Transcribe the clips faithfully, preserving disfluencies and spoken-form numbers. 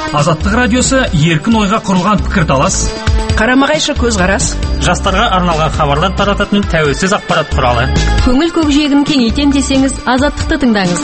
Азаттық радиосы еркін ойға құрылған пікірталас, қарама-қайшы көзқарас, жастарға арналған хабарлар тарататын тәуелсіз ақпарат құралы. Көңіл көкжиегін кеңейтем десеңіз, Азаттықты тыңдаңыз.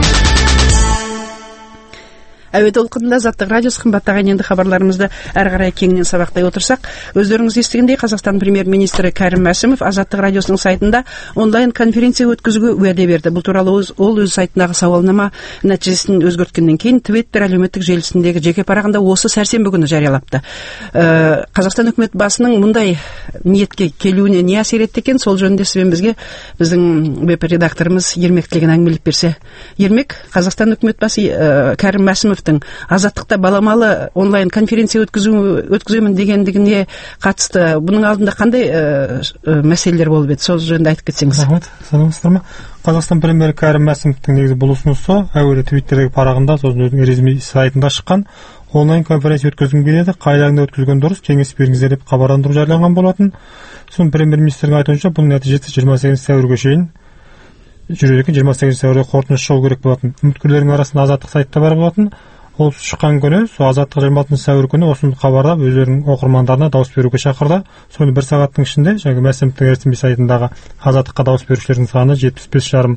Әуе толқынында Азаттық радиосы қымбаттаған енді хабарларымызды әрі қарай кеңінен сабақтай отырсақ, өздеріңіз естігендей Қазақстан премьер-министрі Кәрім Мәсімов Азаттық радиосының сайтында онлайн конференция өткізуге уәде берді. Бұл туралы ол өз сайтындағы сауалнама нәтижесін өзгерткеннен кейін Twitter әлеуметтік желісіндегі жеке парағында осы сәрсенбі күні жариялапты. Ә, Қазақстан үкімет басының мұндай ниетке келуіне не әсер етті екен? Сол жөнінде сізбен бізге біздің веб редакторымыз Ермек Тілеген әңгімелеп берсе. Ермек, Қазақстан үкімет басы ә, Кәрім Мәсімов Азаттықта баламалы онлайн конференция өткізу өткіземін дегендігіне қатысты бұның алдында қандай ә, мәселелер болып еді? Сол жөнінде айтып кетсеңіз. Рахмет. Саламатсыздар ма? Қазақстан премьері Кәрім Мәсімовтің негізі бұл ұсынысы әуелі Твиттердегі парағында, сосын өзінің ресми сайтында шыққан онлайн конференция өткізгім келеді, қайда өткізген дұрыс, кеңес беріңіздер деп хабарландыру жарияланған болатын. Сосын премьер-министрдің айтуынша бұл нәтижесі жиырма сегізінші сәуірге шейін жүреді екен, жиырма сегізінші сәуірде қорытындысы шығу керек болатын. Үміткерлердің арасында Азаттық сайтта бар болатын. Ол шыққан күні, сол Азаттық жиырма алтыншы сәуір күні осыны хабарлап, өздерінің оқырмандарына дауыс беруге шақырды. Соны бір сағаттың ішінде, жаңағы Мәсімовтің ресми сайтындағы Азаттыққа дауыс берушілердің саны жетпіс бес жарым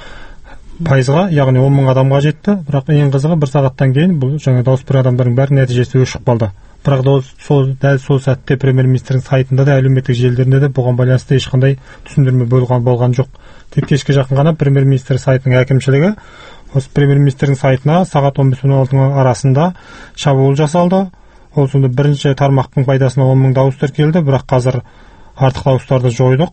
пайызға, яғни он мың адамға жетті. Бірақ ең қызығы бір сағаттан кейін бұл жаңа дауыс берген адамдардың бәрі нәтижесі өшіп қалды. Бірақ сол дәл сол сәтте премьер-министрдің сайтында да, әлеуметтік желілерінде де бұған байланысты ешқандай түсіндірме болған болған жоқ. Тек кешке жақын ғана премьер-министр сайтының әкімшілігі осы премьер-министрдің сайтына сағат он бес он алты арасында шабуыл жасалды. Ол сонда бірінші тармақтың пайдасына он мың дауыс тіркелді, бірақ қазір артық дауыстарды жойдық.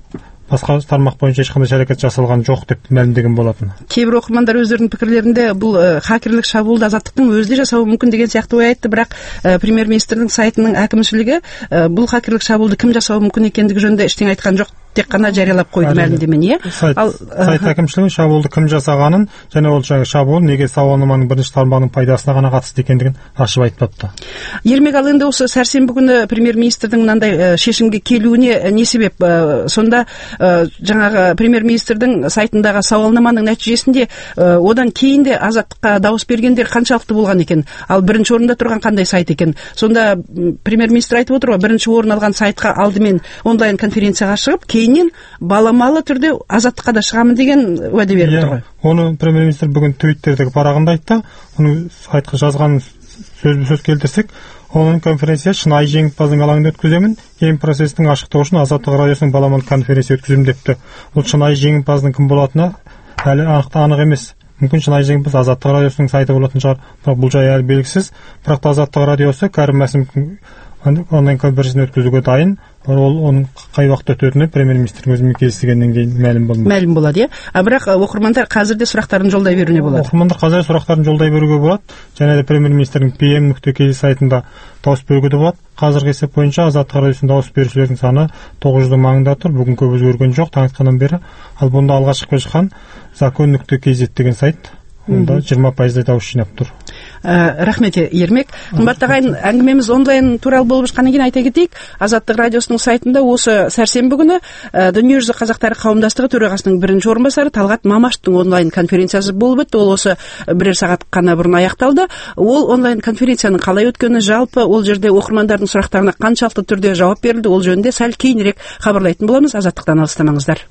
Басқа тармақ бойынша ешқандай әрекет жасалған жоқ деп мәлімдеген болатын. Кейбір оқырмандар өздерінің пікірлерінде бұл ә, хакерлік шабуылды Азаттықтың өзі де жасауы мүмкін деген сияқты ой айтты, бірақ ә, премьер-министрдің сайтының әкімшілігі ә, бұл хакерлік шабуылды кім жасауы мүмкін екендігі жөнінде ештеңе айтқан жоқ. Тек қана жариялап қойды мәлімдемені, иә? Сайт, Ал, сайт әкімшілігі шабуылды кім жасағанын және ол жаңағы шабуыл неге сауалнаманың бірінші тармағының пайдасына ғана қатысты екендігін ашып айтпапты. Ермек, ал енді осы сәрсенбі күні премьер-министрдің мынандай ә, шешімге келуіне не себеп? Ә, сонда ә, жаңағы премьер-министрдің сайтындағы сауалнаманың нәтижесінде ә, одан кейін де Азаттыққа дауыс бергендер қаншалықты болған екен? Ал бірінші орында тұрған қандай сайт екен? Сонда премьер-министр айтып отыр ғой, бірінші орын алған сайтқа алдымен онлайн конференцияға шығып, кейіннен баламалы түрде Азаттыққа да шығамын деген уәде беріп тұр ғой. Оны премьер-министр бүгін Твиттердегі парағында айтты. Оны сайтқа жазған сөзбе-сөз келтірсек, онлайн конференция шынайы жеңімпаздың алаңында өткіземін, кейін процестің ашықтығы үшін Азаттық радиосының баламалы конференция өткіземін депті. Ол шынайы жеңімпаздың кім болатыны әлі анық емес. Мүмкін шынайы жеңімпаз Азаттық радиосының сайты болатын шығар, бірақ бұл жай әлі белгісіз. Бірақ Азаттық радиосы Кәрім Мәсімовтің онлайн конференцияны өткізуге дайын. Ол оның қай уақытта өтетіні премьер-министрдің өзімен келісілгеннен кейін мәлім болды. Мәлім болады, иә. А бірақ оқырмандар қазір де сұрақтарын жолдай беруіне болады. Оқырмандар қазір сұрақтарын жолдай беруге болады. Және де премьер-министрдің пи эм нүкте кей сайтында дауыс беруге де болады. Қазіргі есеп бойынша Азаттық радиосының дауыс берушілердің саны тоғыз жүздің маңында тұр. Бүгін көп өзгерген жоқ таңертеңнен бері. Ал бұнда алғашқы шыққан закон нүкте кей зет деген сайт. Онда жиырма пайыздай дауыс жинап тұр. Ә, рахмет, Ермек. Қымбаттаған әңгімеміз онлайн туралы болып жатқаннан кейін айта кетейік. Азаттық радиосының сайтында осы сәрсенбі күні ә, Дүниежүзі қазақтары қауымдастығы төрағасының бірінші орынбасары Талғат Мамаштың онлайн конференциясы болып өтті. Ол осы бірер сағат қана бұрын аяқталды. Ол онлайн конференцияның қалай өткені, жалпы ол жерде оқырмандардың сұрақтарына қаншалықты түрде жауап берілді, ол жөнінде сәл кейінірек хабарлайтын боламыз. Азаттықтан алыстамаңыздар.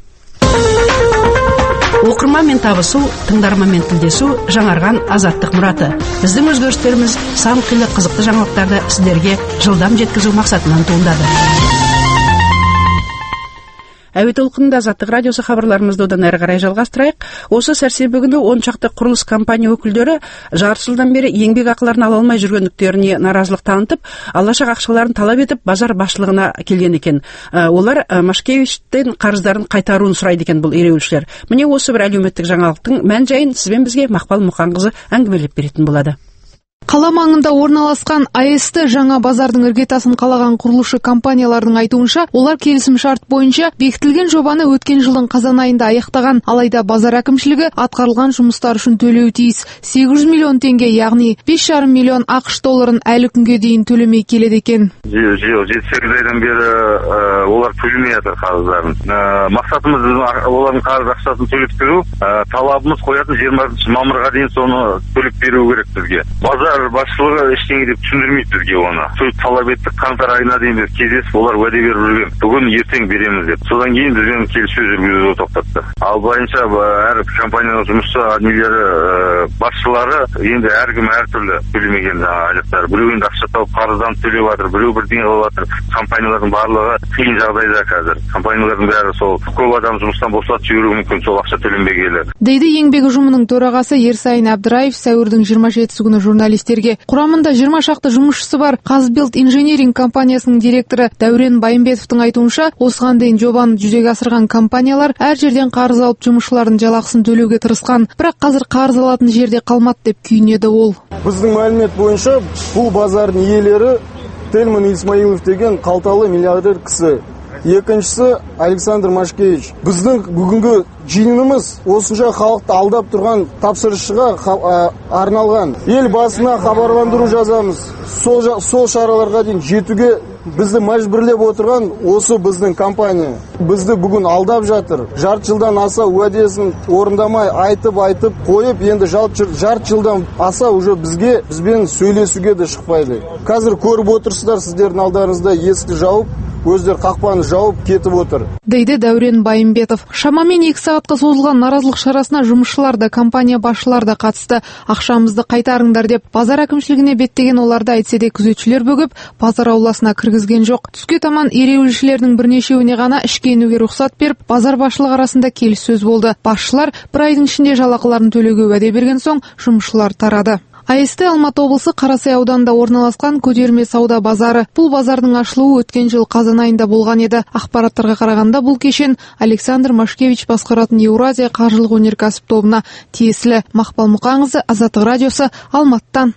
Оқырманмен табысу, тыңдарманмен тілдесу, жаңарған Азаттық мұраты. Біздің өзгерістеріміз сан қилы қызықты жаңалықтарды сіздерге жылдам жеткізу мақсатынан туындады. Әуе толқынында Азаттық радиосы хабарларымызды одан әрі қарай жалғастырайық. Осы сәрсенбі күні он шақты құрылыс компания өкілдері жарты жылдан бері еңбек ақыларын ала алмай жүргендіктеріне наразылық танытып, алашақ ақшаларын талап етіп, базар басшылығына келген екен. Олар Машкевичтен қарыздарын қайтаруын сұрайды екен бұл ереуілшілер. Міне осы бір әлеуметтік жаңалықтың мән жайын сізбен бізге Мақпал Мұқанқызы әңгімелеп беретін болады. Қала маңында орналасқан а эс тэ жаңа базардың іргетасын қалаған құрылысшы компаниялардың айтуынша, олар келісім шарт бойынша бекітілген жобаны өткен жылдың қазан айында аяқтаған. Алайда базар әкімшілігі атқарылған жұмыстар үшін төлеуі тиіс сегіз жүз миллион теңге, яғни бес жарым миллион ақш долларын әлі күнге дейін төлемей келеді екен. жеті сегіз айдан бері олар төлемей жатыр қарыздарын. Мақсатымыз олардың қарыз ақшасын төлеп беру, талабымыз қоятын жиырма алтыншы мамырға дейін соны төлеп беру керек бізге. Базар базар басшылығы ештеңе деп түсіндірмейді бізге оны. Сол талап еттік, қаңтар айына дейін біз кездесіп, олар уәде беріп жүрген. Бүгін ертең береміз деп. Содан кейін бізбен келіссөз жүргізуді тоқтатты. Ал былайынша әр компанияның жұмысы админдері, басшылары енді әркім әртүрлі төлемеген айлықтар. Біреу енді ақша тауып қарыздан төлеп жатыр, біреу бірдеңе қылып жатыр. Компаниялардың барлығы қиын жағдайда қазір. Компаниялардың бәрі сол көп адам жұмыстан босатып жіберуі мүмкін, сол ақша төленбегелі. Дейді еңбек ұжымының төрағасы Ерсайын Әбдіраев сәуірдің жиырма жетісі күні журналистерге. Құрамында жиырма шақты жұмысшысы бар Қазбилд инжиниринг компаниясының директоры Дәурен Байымбетовтың айтуынша, осыған дейін жобаны жүзеге асырған компаниялар әр жерден қарыз алып жұмысшылардың жалақысын төлеуге тырысқан, бірақ қазір қарыз алатын жерде қалмады деп күйінеді ол. Біздің мәлімет бойынша бұл базардың иелері Тельман Исмаилов деген қалталы миллиардер кісі. Екіншісі Александр Машкевич. Біздің бүгінгі жиынымыз осынша халықты алдап тұрған тапсырысшыға арналған. Ел басына хабарландыру жазамыз. Сол, сол шараларға дейін жетуге бізді мәжбүрлеп отырған осы біздің компания. Бізді бүгін алдап жатыр. Жарты жылдан аса уәдесін орындамай айтып-айтып қойып, енді жарты жылдан аса уже бізге бізбен сөйлесуге де шықпайды. Қазір көріп отырсыздар, сіздердің алдарыңызда есікті жауып, өздер қақпаны жауып кетіп отыр. Дейді Дәурен Байымбетов. Шамамен екі сағатқа созылған наразылық шарасына жұмысшылар да, компания басшылары да қатысты. Ақшамызды қайтарыңдар деп базар әкімшілігіне беттеген оларды әйтсе де күзетшілер бөгіп, базар ауласына кіргізген жоқ. Түске таман ереуілшілердің бірнешеуіне ғана ішке енуге рұқсат беріп, базар басшылығы арасында келіссөз болды. Басшылар бір айдың ішінде жалақыларын төлеуге уәде берген соң, жұмысшылар тарады. АСТ Алматы облысы Қарасай ауданында орналасқан көтерме сауда базары. Бұл базардың ашылуы өткен жыл қазан айында болған еді. Ақпараттарға қарағанда бұл кешен Александр Машкевич басқаратын Еуразия қаржылық өнеркәсіп тобына тиесілі. Мақпал Мұқаңызы, Азаттық радиосы, Алматыдан.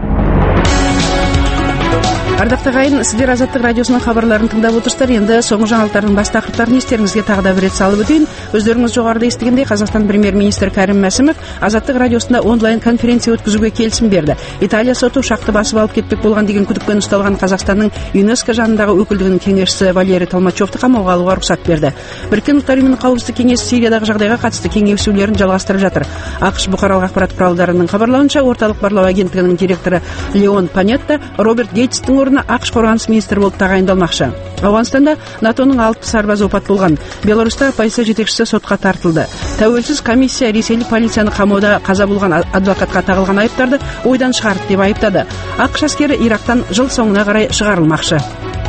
Ардақты ағайын, сіздер Азаттық радиосының хабарларын тыңдап отырсыздар. Енді соңғы жаңалықтардың бас тақырыптарын естеріңізге тағы да бір рет салып өтейін. Өздеріңіз жоғарыда естігендей, Қазақстан премьер-министрі Кәрім Мәсімов Азаттық радиосында онлайн конференция өткізуге келісім берді. Италия соты ұшақты басып алып кетпек болған деген күдікпен ұсталған Қазақстанның ЮНЕСКО жанындағы өкілдігінің кеңесшісі Валерий Толмачевты қамауға алуға рұқсат берді. Біріккен ұлттар ұйымының қауіпсіздік кеңесі Сириядағы жағдайға қатысты кеңесулерін жалғастырып жатыр. ақш бұқаралық ақпарат құралдарының хабарлауынша, орталық барлау агенттігінің директоры Леон Панетта Роберт Гейтстің орнына ақш қорғаныс министрі болып тағайындалмақшы. Ауғанстанда натоның алты сарбазы опат болған. Беларуста полиция жетекшісі сотқа тартылды. Тәуелсіз комиссия ресейлік полицияны қамауда қаза болған адвокатқа тағылған айыптарды ойдан шығарды деп айыптады. ақш әскері Ирактан жыл соңына қарай шығарылмақшы.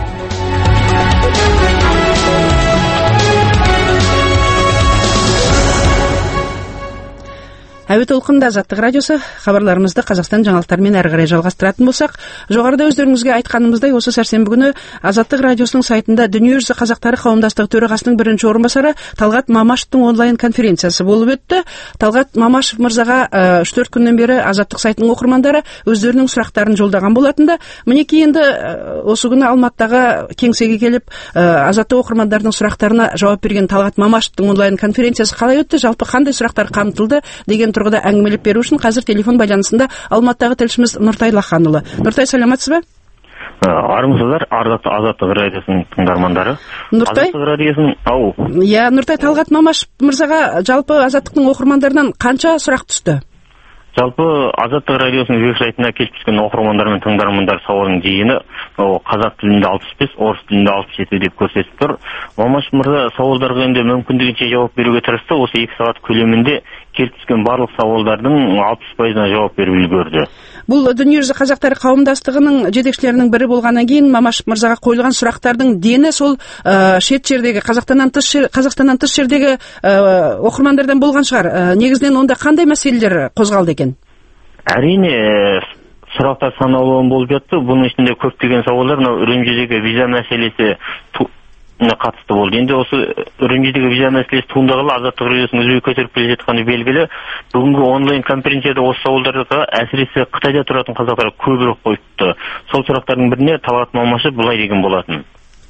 Әуе толқынында Азаттық радиосы, хабарларымызды Қазақстан жаңалықтарымен әрі қарай жалғастыратын болсақ, жоғарыда өздеріңізге айтқанымыздай, осы сәрсенбі күні Азаттық радиосының сайтында Дүниежүзі қазақтары қауымдастығы төрағасының бірінші орынбасары Талғат Мамашевтың онлайн конференциясы болып өтті. Талғат Мамашев мырзаға үш төрт күннен бері Азаттық сайтының оқырмандары өздерінің сұрақтарын жолдаған болатында. Мінекей енді осы күні Алматыдағы кеңсеге келіп, Азаттық оқырмандардың сұрақтарына жауап берген Талғат Мамашевтың онлайн конференциясы қалай өтті, жалпы қандай сұрақтар қамтылды деген тұрғыда әңгімелеп беру үшін қазір телефон байланысында Алматыдағы тілшіміз Нұртай Лаханұлы. Нұртай, саламатсыз ба? Армысыздар, ардақты Азаттық радиосының тыңдармандары. Нұртай? Азаттық радиосының, ау. Иә, Нұртай, Талғат Мамашев мырзаға жалпы Азаттықтың оқырмандарынан қанша сұрақ түсті? Жалпы Азаттық радиосының веб-сайтына келіп түскен оқырмандар мен тыңдармандар сауалының жиыны қазақ тілінде алпыс бес, орыс тілінде алпыс жеті деп көрсетіп тұр. Мамашев мырза сауалдарға енді мүмкіндігінше жауап беруге тырысты. Осы екі сағат көлемінде келіп түскен барлық сауалдардың алпыс пайызына жауап беріп үлгерді. Бұл Дүниежүзі қазақтары қауымдастығының жетекшілерінің бірі болғаннан кейін Мамашев мырзаға қойылған сұрақтардың дені сол ә, шет жердегі Қазақстаннан тыс жер, Қазақстаннан тыс жердегі ә, оқырмандардан болған шығар. Ә, негізінен онда қандай мәселелер қозғалды екен? Әрине, сұрақтар санаулы болып жатты. Бұның ішінде көптеген сауалдар мынау Үрімжідегі виза мәселесі қатысты болды. Енді осы Үрімжідегі виза мәселесі туындағалы Азаттық радиосының үзбей көтеріп келе жатқаны белгілі. Бүгінгі онлайн конференцияда осы сауалдарға әсіресе Қытайда тұратын қазақтар көбірек қойыпты. Сол сұрақтардың біріне Талғат Мамашев былай деген болатын.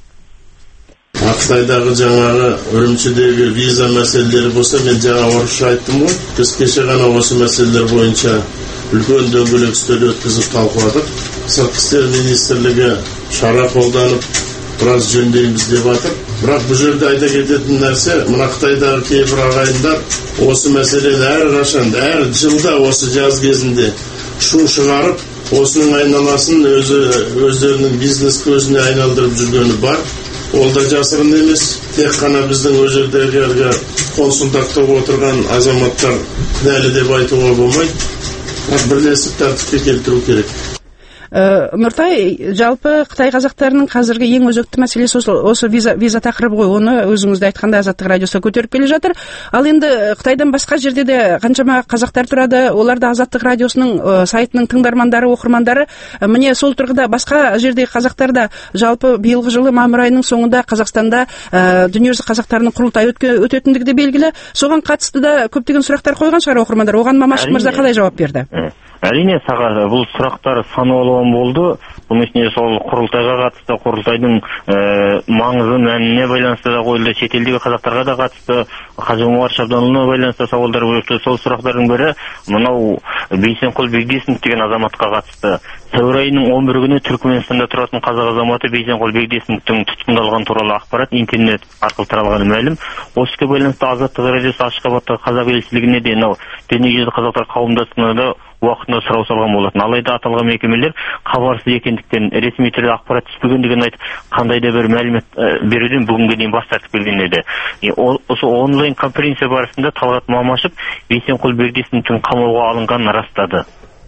Қытайдағы жаңағы Үрімшідегі виза мәселелері болса, мен жаңа орысша айттым ғой. Біз кеше ғана осы мәселелер бойынша үлкен дөңгелек үстел өткізіп талқыладық. Сыртқы істер министрлігі шара қолданып біраз жөндейміз деп жатыр. Бірақ бұл жерде айта кететін нәрсе, мына Қытайдағы кейбір ағайындар осы мәселені әр қашан, әр жылда осы жаз кезінде шу шығарып, осының айналасын өзі өздерінің бизнес көзіне айналдырып жүргені бар. Ол да жасырын емес. Тек қана біздің ол жердегі консультаттап отырған азаматтар кінәлі деп айтуға болмайды. Бірлесіп тәртіпке келтіру керек. Нұртай, жалпы Қытай қазақтарының қазіргі ең өзекті мәселесі осы, осы виза, виза тақырыбы ғой. Оны өзіңізді айтқанда Азаттық радиосы көтеріп келе жатыр. Ал енді Қытайдан басқа жерде де қаншама қазақтар тұрады. Олар да Азаттық радиосының ә, сайтының тыңдармандары, оқырмандары. Ә, міне сол тұрғыда басқа жердегі қазақтар да жалпы биылғы жылы мамыр айының соңында Қазақстанда ә, дүниежүзі қазақтарының құрылтайы өтетіндігі де белгілі. Соған қатысты да көптеген сұрақтар қойған шығар оқырмандар. Оған Мамашев мырза қалай жауап берді? Әрине, сағат бұл сұрақтар сан алуан болды. Бұның ішінде сол құрылтайға қатысты, құрылтайдың ә, маңызы мәніне байланысты да қойылды. Шетелдегі қазақтарға да қатысты, Қажы Омар Шабданұлына байланысты сауалдар бөлікті. Сол сұрақтардың бірі мынау Бейсенқұл Бегдесінов деген азаматқа қатысты. Сәуір айының он бірі күні Түркменстанда тұратын қазақ азаматы Бейсенқұл Бегдесіновтің тұтқындалған туралы ақпарат интернет арқылы таралғаны мәлім. Осыға байланысты Азаттық радиосы Ашхабадтағы қазақ елшілігіне де мынау дүниежүзілік қазақтар қауымдастығына да уақытында сұрау салған болатын. Алайда аталған мекемелер хабарсыз екендіктен, ресми түрде ақпарат түспегендігін айтып, қандай да бір мәлімет беруден бүгінге дейін бас тартып келген еді. Осы онлайн конференция барысында Талғат Мамашев Бейсенқұл Бегдесіновтің қамауға алынғанын растады.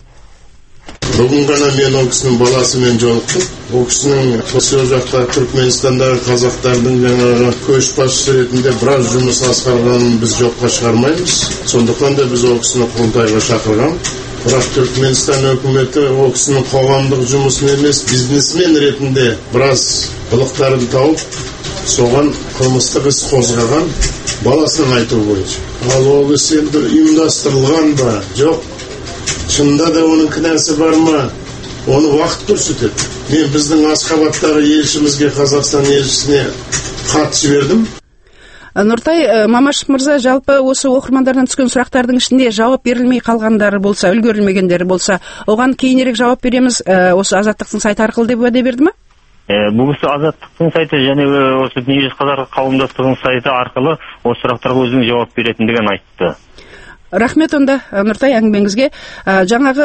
Бүгін ғана мен ол кісінің баласымен жолықтым. Ол кісінің сол жақта Түркменстандағы қазақтардың жаңағы көшбасшысы ретінде біраз жұмыс атқарғанын біз жоққа шығармаймыз. Сондықтан да біз ол кісіні құрылтайға шақырған. Бірақ Түркменстан өкіметі ол кісінің қоғамдық жұмысын емес, бизнесмен ретінде біраз былықтарын тауып, соған қылмыстық іс қозғаған баласының айтуы бойынша. Ал ол іс енді ұйымдастырылған ба, жоқ. Шынында да оның кінәсі бар ма? Оны уақыт көрсетеді. Мен біздің Ашхабадтағы елшімізге, Қазақстан елшісіне хат жібердім. Нұртай, Мамашев мырза, жалпы осы оқырмандардан түскен сұрақтардың ішінде жауап берілмей қалғандары болса, үлгерілмегендері болса, оған кейінірек жауап береміз, осы Азаттықтың сайты арқылы деп уәде берді ме? Бұл кісі Азаттықтың сайты және осы дүниежүзілік қазақ қауымдастығының сайты арқылы осы сұрақтарға өзінің жауап беретіндігін айтты. Рахмет онда, Нұртай, әңгімеңізге. Жаңағы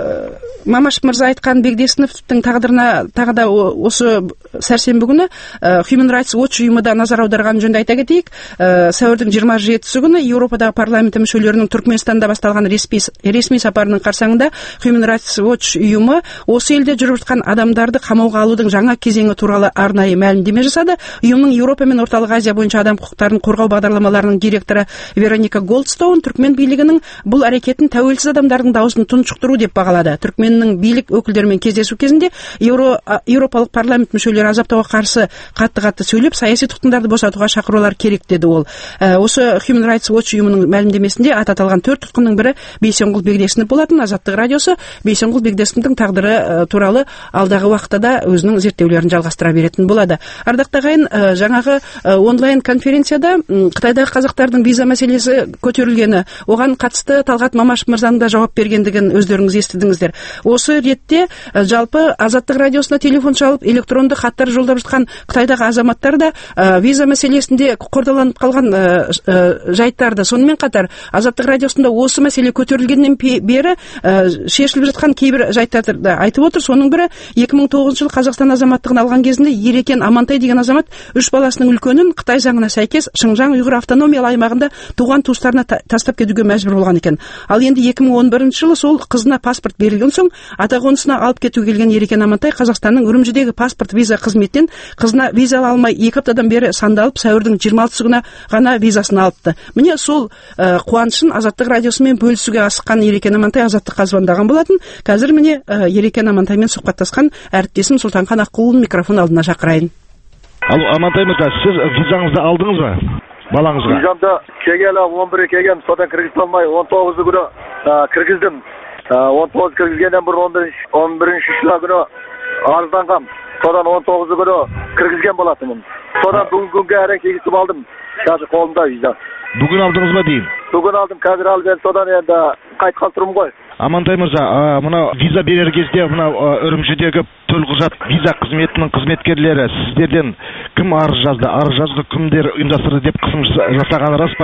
Мамашев мырза айтқан Бегдесіновтің тағдырына тағы да осы сәрсенбі күні Human Rights Watch ұйымы да назар аударған жөнінде айта кетейік. Сәуірдің жиырма жетісі күні Еуропадағы парламенті мүшелерінің Түркменстанда басталған ресми, ресми сапарының қарсаңында Human Rights Watch ұйымы осы елде жүріп жатқан адамдарды қамауға алудың жаңа кезеңі туралы арнайы мәлімдеме жасады. Ұйымның Еуропа мен Орталық Азия бойынша адам құқықтарын қорғау бағдарламаларының директоры Вероника Голдстоун Түркмен билігінің бұл әрекетін тәуелсіз адамдардың дауысын тұншықтыру деп бағалады. Түркменнің билік өкілдерімен кездесу кезінде Еуро, Еуропалық парламент мүшелері азаптауға қарсы қатты-қатты сөйлеп, саяси тұтқындарды босатуға шақырулар керек деді ол. Ә, осы Human Rights Watch ұйымының мәлімдемесінде аты аталған төрт тұтқынның бірі Бейсенқұл Бегдесінов болатын. Азаттық радиосы Бейсенқұл Бегдесіновтің тағдыры ә, туралы алдағы уақытта да өзінің зерттеулерін жалғастыра беретін болады. Ардақ ағайын, ә, жаңағы ә, онлайн конференцияда Қытайдағы қазақтардың виза мәселесі көтерілгені, оған қатысты Талғат Мамашев мырзаның да жауап бергендігін өздеріңіз естідіңіздер. Осы ретте жалпы Азаттық радиосына телефон шалып, электронды хаттар жолдап жатқан Қытайдағы азаматтар да ә, виза мәселесінде қордаланып қалған ә, ә, жайттарды, сонымен қатар Азаттық радиосында осы мәселе көтерілгеннен бері ә, шешіліп жатқан кейбір жайттарды да айтып отыр. Соның бірі екі мың тоғызыншы жылы Қазақстан азаматтығын алған кезінде Ерекен Амантай деген азамат үш баласының үлкенін Қытай заңына сәйкес Шыңжаң ұйғыр автономиялы аймағында туған туыстарына тастап кетуге мәжбүр болған екен. Ал енді екі мың он бірінші жылы сол қызына паспорт берілген соң ата-қонысына алып кетуге келген Ерекен Амантай Қазақстанның Үрімжідегі паспорт виза қызметінен қызына виза ала алмай екі аптадан бері сандалып, сәуірдің жиырма алтысы күні ғана визасын алыпты. Міне сол ә, қуанышын Азаттық радиосымен бөлісуге асыққан Ерекен Амантай Азаттыққа звондаған болатын. Қазір міне ә, Ерекен Амантаймен сұхбаттасқан әріптесім Сұлтанхан Аққұлын микрофон алдына шақырайын. Алло, Амантай мырза, сіз визаңызды алдыңыз ба? Балаңызға? Визамды келгелі он бірі келген, содан кіргізіп алмай он тоғызы күні кіргіздім. он тоғыз кіргізгеннен бір он бірінші шілде күні арызданғам. Содан он тоғызы күні кіргізген болатынмын. Содан бүгін күнге әрен кегісіп алдым. Қазір қолымда виза. Бүгін алдыңыз ба дейін? Бүгін алдым, қазір алып енді содан енді қайтқан тұрмын ғой. Амантай мырза, мына виза берер кезде мына Үрімжідегі төлқұжат виза қызметінің қызметкерлері сіздерден кім арыз жазды? Арыз жазды кімдер ұйымдастырды деп қысым жасағаны рас па?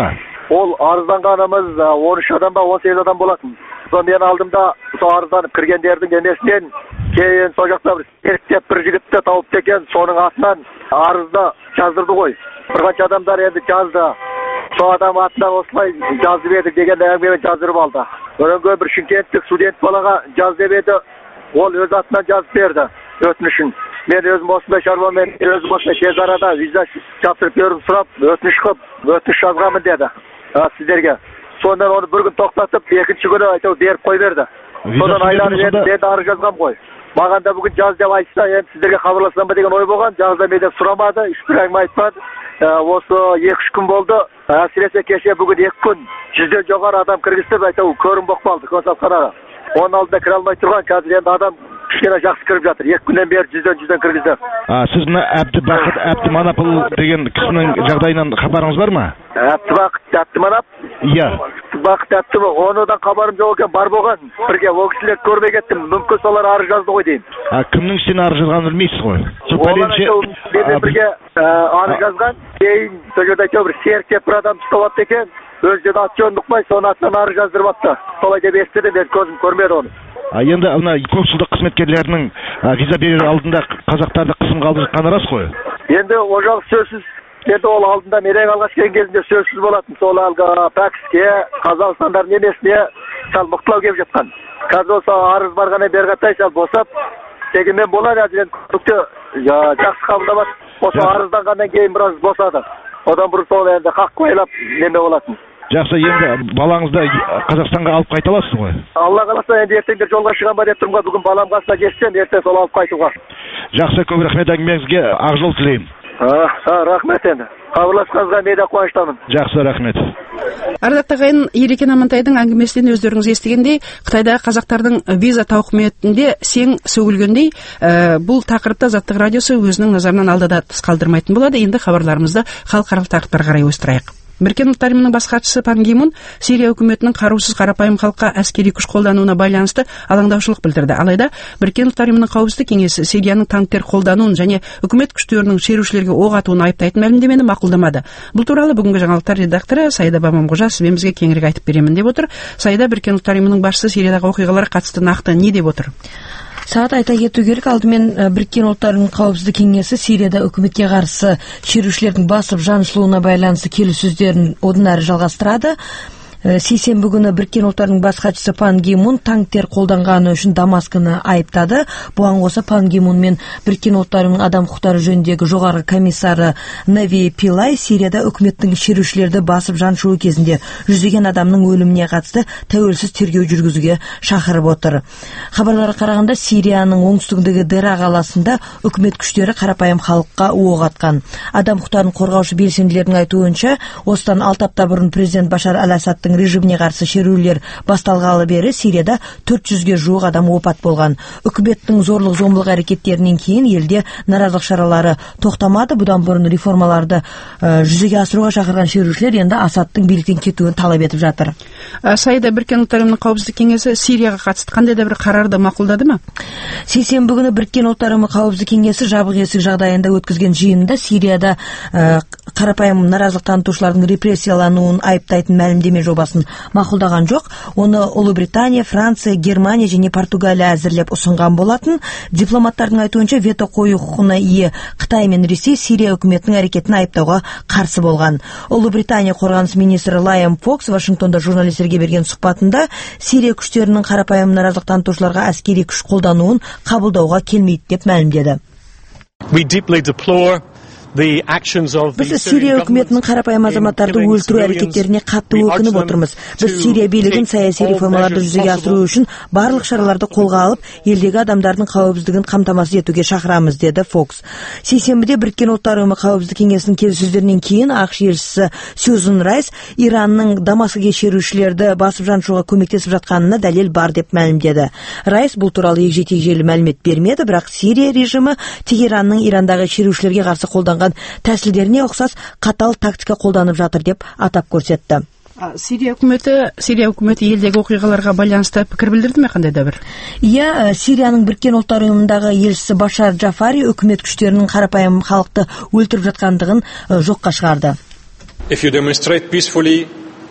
Ол арызданғанымыз он үш адам ба он сегіз адам болатын. Мен алдымда сол арызданып кіргендердің емесінен кейін сол жақта бір серіктеп бір жігітті тауып екен, соның атынан арызды жаздырды ғой. Bir қанша адамдар енді жазды. Сол адам атынан осылай жазып едік деген әңгімемен жаздырып алды. Өренге бір шымкенттік студент балаға жаз деп еді, ол өз атынан жазып берді өтінішін. Мен өзім осындай шаруамен, өзім осындай тез арада виза жапсырып беруін сұрап, өтініш қып, өтініш жазғанмын деді сіздерге. Сондан оны бір күн тоқтатып, екінші күні айтау беріп қой берді. Содан айланып енді мен арыз жазғам ғой. Маған да бүгін жаз деп айтса, енді сіздерге хабарласам ба деген ой болған. Жазда мен деп сұрамады, ешбір әңгіме айтпады. Осы екі-үш күн болды. Әсіресе кеше бүгін екі күн жүзден жоғары адам кіргізіп, айтау көрім болып қалды консалтханаға. Оның алдында кіре алмай тұрған, қазір енді адам кішкене жақсы кіріп жатыр. Екі күннен бері жүзден жүзден кіргізді. Сіз мына Әбдібақыт Әбдіманапұл деген кісінің жағдайынан хабарыңыз бар ма? Әбдібақыт Әбдіманап? Иә. Әбдібақыт Әбдіманап, оныдан хабарым жоқ екен, бар болған. Бірге ол кісілер көрмей кеттім. Мүмкін солар арыз жазды ғой деймін. Кімнің сен арыз жазғанын білмейсіз ғой? Мен бірге арыз жазған, кейін сол жерде әйтеуір бір серіктеп бір адам ұстап алды екен. Өз жерде аты жөнін ұқпай, соны атынан арыз жаздырып алыпты. Солай деп естіді, мен көзім көрмеді оны. Енді мына консулдық қызметкерлерінің виза берер алдында қазақтарды қысымға алып жатқаны рас қой? Енді ол жағы сөзсіз. Енді ол алдында менен алғаш келген кезінде сөзсіз болатын. Сол алғы Пәкіске, Қазақстандардың емесіне сал мұқтылау келіп жатқан. Қазір осы арыз барғаннан бері қарай сал босап, дегенмен болады әзірен күдікті жақсы қабылдамады. Осы арызданғаннан кейін біраз босады. Одан бұрын сол енді қақ қойлап неме болатын. Жақсы, енді балаңызды Қазақстанға алып қайта аласыз ғой? Алла қаласа енді ертеңдер жолға шығам ба деп тұрмға, бүгін балам қасына жетсем, ертең сол алып қайтуға. Жақсы, көп рахмет, әңгімеңізге ақ жол тілеймін. Рахмет енді. Хабарласқаныңызға мен де қуаныштамын. Жақсы, рахмет. Ардақты ағайын, Ерекен Амантайдың әңгімесінен өздеріңіз естігендей, Қытайдағы қазақтардың виза тауқыметінде сең сөгілгендей, бұл тақырыпта Азаттық радиосы өзінің назарынан алдыда тыс қалдырмайтын болады. Енді хабарларымызды халықаралық тақырыптарға қарай ойыстырайық. Біріккен ұлттар ұйымының бас хатшысы Пан Ги Мун Сирия үкіметінің қарусыз қарапайым халыққа әскери күш қолдануына байланысты алаңдаушылық білдірді. Алайда Біріккен ұлттар ұйымының қауіпсіздік кеңесі Сирияның танктер қолдануын және үкімет күштерінің шерушілерге оқ атуын айыптайтын мәлімдемені мақұлдамады. Бұл туралы бүгінгі жаңалықтар редакторы Саида Бамамғожа сізбен бізге кеңірек айтып беремін деп отыр. Саида, Біріккен ұлттар ұйымының басшысы Сириядағы оқиғаларға қатысты нақты не деп отыр? Сағат айта кету керек, алдымен Біріккен ұлттардың қауіпсіздік кеңесі Сирияда үкіметке қарсы шерушілердің басып жаншылуына байланысты келіссөздерін одан әрі жалғастырады. Сейсенбі күні Біріккен ұлттардың бас хатшысы Пан Ги Мун танктер қолданғаны үшін Дамаскіні айыптады. Бұған қоса Пан Ги Мун мен Біріккен ұлттарының адам құқықтары жөніндегі жоғары комиссары Нави Пилай Сирияда үкіметтің шерушілерді басып жаншуы кезінде жүздеген адамның өліміне қатысты тәуелсіз тергеу жүргізуге шақырып отыр. Хабарларға қарағанда Сирияның оңтүстігіндегі Дера қаласында үкімет күштері қарапайым халыққа оқ атқан. Адам құқықтарын қорғаушы белсенділердің айтуынша, осыдан алты апта бұрын президент Башар Ал-Асадтың режиміне қарсы шерулер басталғалы бері Сирияда төрт жүзге жуық адам опат болған. Үкіметтің зорлық-зомбылық әрекеттерінен кейін елде наразылық шаралары тоқтамады. Бұдан бұрын реформаларды жүзеге асыруға шақырған шерушілер енді Асадтың биліктен кетуін талап етіп жатыр. Саида, Біріккен ұлттар ұйымының қауіпсіздік кеңесі Сирияға қатысты қандай да бір қарарды мақұлдады ма? Сейсенбі күні Біріккен ұлттар ұйымы қауіпсіздік кеңесі жабық есік жағдайында өткізген жиынында Сирияда қарапайым наразылық танытушылардың репрессиялануын айыптайтын мәлімдеме жобасын мақұлдаған жоқ. Оны Ұлыбритания, Франция, Германия және Португалия әзірлеп ұсынған болатын. Дипломаттардың айтуынша вето қою құқығына ие Қытай мен Ресей Сирия үкіметінің әрекетін айыптауға қарсы болған. Ұлыбритания қорғаныс министрі Лайам Фокс Вашингтонда журналистерге берген сұхбатында Сирия күштерінің қарапайым наразылық танытушыларға әскери күш қолдануын қабылдауға келмейді деп мәлімдеді. Біз Сирия үкіметінің қарапайым азаматтарды өлтіру әрекеттеріне қатты өкініп отырмыз. Біз Сирия билігін саяси реформаларды жүзеге асыру үшін барлық шараларды қолға алып, елдегі адамдардың қауіпсіздігін қамтамасыз етуге шақырамыз, деді Фокс. Сейсенбіде Біріккен ұлттар ұйымы қауіпсіздік кеңесінің келіссөздерінен кейін ақш елшісі Сьюзан Райс Иранның Дамаскіге шерушілерді басып жаншуға көмектесіп жатқанына дәлел бар деп мәлімдеді. Райс бұл туралы егжей-тегжейлі мәлімет бермеді, бірақ Сирия режимі Тегеранның Ирандағы шерушілерге қарсы қолданған тәсілдеріне ұқсас қатал тактика қолданып жатыр деп атап көрсетті. Сирия үкіметі, Сирия үкіметі елдегі оқиғаларға байланысты пікір білдірді ме қандай да бір? Иә, Сирияның Біріккен ұлттар ұйымындағы елшісі Башар Джафари үкімет күштерінің қарапайым халықты өлтіріп жатқандығын жоққа шығарды.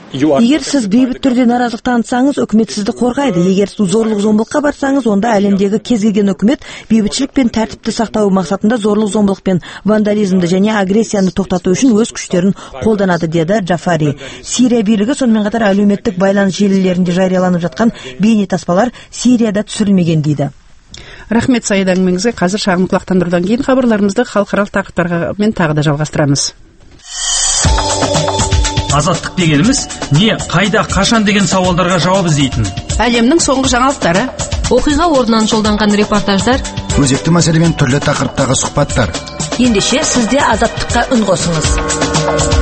Егер сіз бейбіт түрде наразылық танытсаңыз, үкімет сізді қорғайды. Егер зорлық зомбылыққа барсаңыз, онда әлемдегі кез келген үкімет бейбітшілік пен тәртіпті сақтау мақсатында зорлық зомбылық пен вандализмді және агрессияны тоқтату үшін өз күштерін қолданады, деді Джафари. Сирия билігі сонымен қатар әлеуметтік байланыс желілерінде жарияланып жатқан бейнетаспалар Сирияда түсірілмеген дейді. Рахмет Саид әңгімеңізге. Қазір шағын құлақтандырудан кейін хабарларымызды халықаралық тақырыптарға мен тағы да жалғастырамыз. Азаттық дегеніміз не, қайда, қашан деген сауалдарға жауап іздейтін. Әлемнің соңғы жаңалықтары, оқиға орнынан жолданған репортаждар, өзекті мәселемен түрлі тақырыптағы сұхбаттар. Ендеше сізде азаттыққа үн қосыңыз.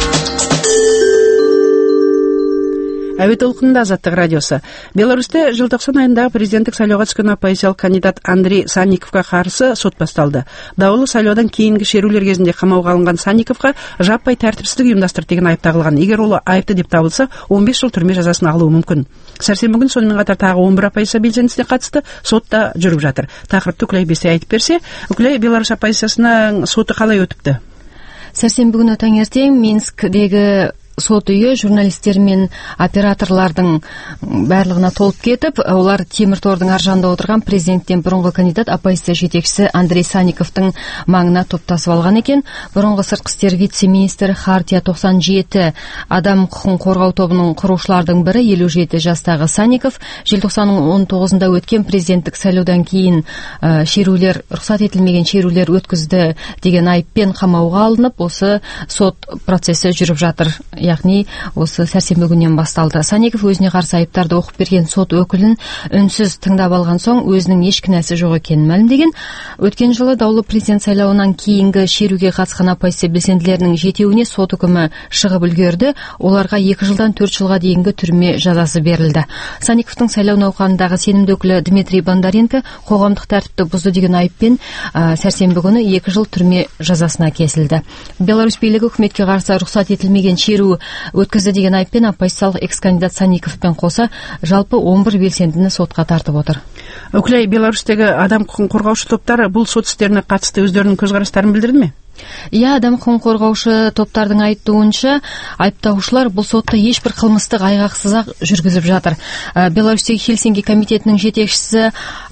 Әуе толқынында Азаттық радиосы. Беларусьта желтоқсан айындағы президенттік сайлауға түскен оппозициялық кандидат Андрей Санниковқа қарсы сот басталды. Даулы сайлаудан кейінгі шерулер кезінде қамауға алынған Санниковқа жаппай тәртіпсіздік ұйымдастырды деген айып тағылған. Егер ол айыпты деп табылса, он бес жыл түрме жазасын алуы мүмкін. Сәрсенбі күні сонымен қатар тағы он бір оппозиция белсендісіне қатысты сотта жүріп жатыр. Тақырыпты Үкілай Бесей айтып берсе, Үкілай, Беларусь оппозициясының соты қалай өтіпті? Сәрсенбі күні таңертең Минскдегі сот үйі журналистер мен операторлардың барлығына толып кетіп, олар темір тордың аржағында отырған президенттен бұрынғы кандидат оппозиция жетекшісі Андрей Санниковтың маңына топтасып алған екен. Бұрынғы сыртқы істер вице-министрі Хартия тоқсан жеті адам құқығын қорғау тобының құрушылардың бірі елу жеті жастағы Санников желтоқсанның он тоғызында өткен президенттік сайлаудан кейін ә, шерулер, рұқсат етілмеген шерулер өткізді деген айыппен қамауға алынып, осы сот процесі жүріп жатыр. Яғни осы сәрсенбі күннен басталды. Санников өзіне қарсы айыптарды оқып берген сот өкілін үнсіз тыңдап алған соң өзінің еш кінәсі жоқ екенін мәлімдеген. Өткен жылы даулы президент сайлауынан кейінгі шеруге қатысқан оппозиция белсенділерінің жетеуіне сот үкімі шығып үлгерді. Оларға екі жылдан төрт жылға дейінгі түрме жазасы берілді. Санниковтың сайлау науқанындағы сенімді өкілі Дмитрий Бондаренко қоғамдық тәртіпті бұзды деген айыппен ә, сәрсенбі күні екі жыл түрме жазасына кесілді. Беларусь билігі үкіметке қарсы рұқсат етілмеген шеру өткізді деген айыппен оппозициялық экс-кандидат Санниковпен қоса жалпы он бір белсендіні сотқа тартып отыр. Үкілай, Беларусьтегі адам құқығын қорғаушы топтар бұл сот істеріне қатысты өздерінің көзқарастарын білдірді ме? Иә, адам құқығын қорғаушы топтардың айтуынша, айыптаушылар бұл сотты ешбір қылмыстық айғақсыз-ақ жүргізіп жатыр. Беларусьтегі Хельсинки комитетінің жетекшісі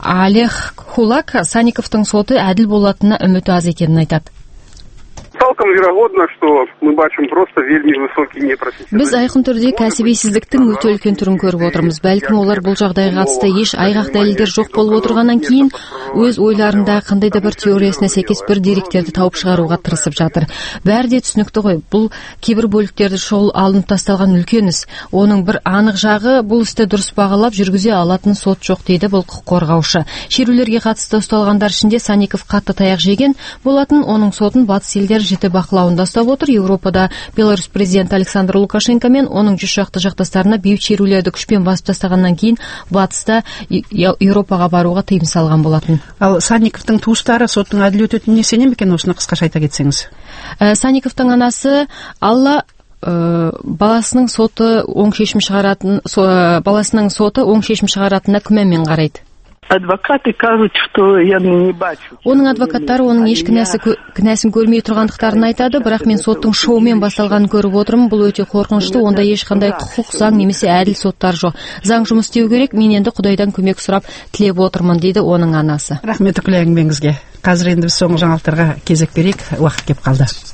Олег Кулак Санниковтың соты әділ болатынына үміті аз екенін айтады. Цалкам верагодна, что мы бачым просто вельмі высокі непрофессионализм. Біз айқын түрде кәсібисіздіктің өте үлкен түрін көріп отырмыз. Бәлкім олар бұл жағдайға қатысты еш айғақ дәлелдер жоқ болып отырғаннан кейін өз ойларында қандай да бір теориясына сәйкес бір деректерді тауып шығаруға тырысып жатыр. Бәрі де түсінікті ғой. Бұл кейбір бөліктерді шұғыл алынып тасталған үлкен іс. Оның бір анық жағы бұл істі дұрыс бағалап жүргізе алатын сот жоқ дейді бұл құқық қорғаушы. Шерулерге қатысты ұсталғандар ішінде Санников қатты таяқ жеген болатын, оның сотын батыс елдер жіті бақылауында ұстап отыр. Еуропада Беларусь президенті Александр Лукашенко мен оның жүз шақты жақтастарына бейбіт шерулерді күшпен басып тастағаннан кейін батыста Еуропаға баруға тыйым салған болатын. Ал Санниковтың туыстары соттың әділ өтетініне сене ме екен, осыны қысқаша айта кетсеңіз? Ә, Санниковтың анасы Алла ә, баласының соты оң шешім шығаратын, со, баласының соты оң шешім шығаратынына күмәнмен қарайды. Адвокаты кажут, что я не бачу. Оның адвокаттары оның еш кінәсі, кінәсін көрмей тұрғандықтарын айтады, бірақ мен соттың шоумен басталғанын көріп отырмын. Бұл өте қорқынышты, онда ешқандай құқық, заң немесе әділ соттар жоқ. Заң жұмыс істеу керек, мен енді Құдайдан көмек сұрап тілеп отырмын, дейді оның анасы. Рахмет Үкілай әңгімеңізге. Қазір енді біз соңғы жаңалықтарға кезек берейік, уақыт кеп қалды.